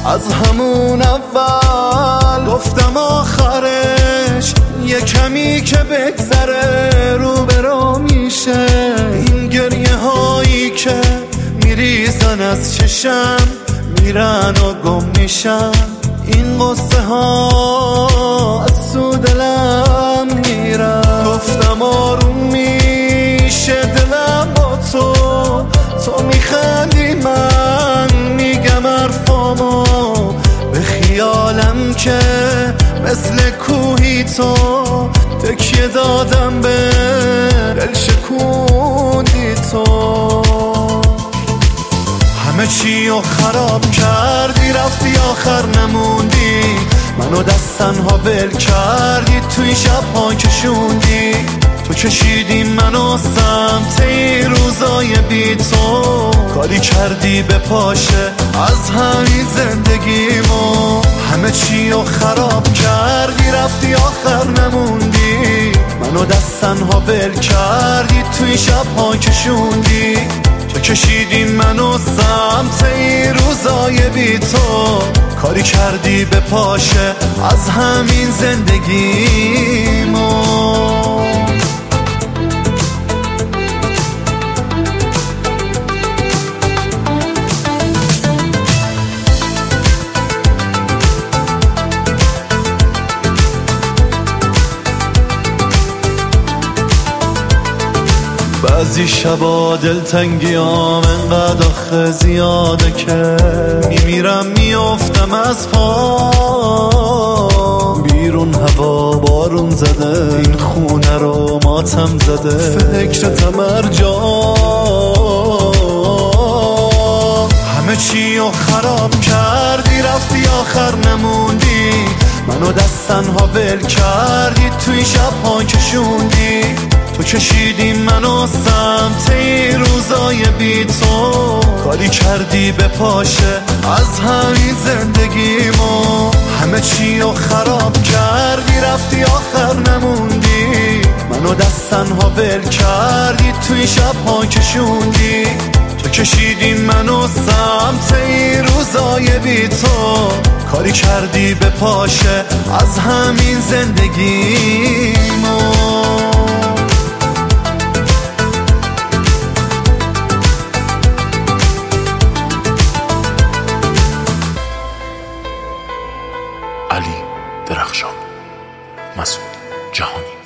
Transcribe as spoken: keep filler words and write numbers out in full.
از همون اول گفتم آخرش یه کمی که بگذره رو برو میشه. این گریه هایی که میریزن از چشم میرن و گم میشن، این قصه ها از تو دلم میرن. گفتم آروم میشه دلم با تو، تو میخندی من میگم حرفامو، به خیالم که مثل کوهی تو تکیه دادم به دل شکوندی تو. همه چی رو خراب کردی رفتی آخر نموندی، منو دست تنها ول کردی توی شب‌ها کشوندی. تو کشیدی منو سمت این روزای بی تو، کاری کردی به پاشه از همین زندگیمو. همه چی رو خراب کردی رفتی آخر نموندی، منو دست تنها ول کردی توی شب‌ها کشوندی. تو کشیدی منو سمت این روزای بی تو، کاری کردی به پاشه از همین زندگیمو. بعضی شبا دلتنگیام انقدر آخه زیاده که میمیرم میافتم از پا. بیرون هوا بارون زده این خونه رو ماتم زده، فکرتم هر جا. همه چی رو خراب کردی رفتی آخر نموندی، منو دست تنها ول کردی توی شب‌ها کشوندی. تو کشیدی منو سمت این روزای بی تو، کاری کردی به پاشه از همین زندگیمو. همه چی رو خراب کردی رفتی آخر نموندی، منو دست تنها ول کردی توی شب‌ها کشوندی. تو کشیدی منو سمت این روزای بی تو، کاری کردی به پاشه از همین زندگیمو. علی درخشان، مسعود جهانی.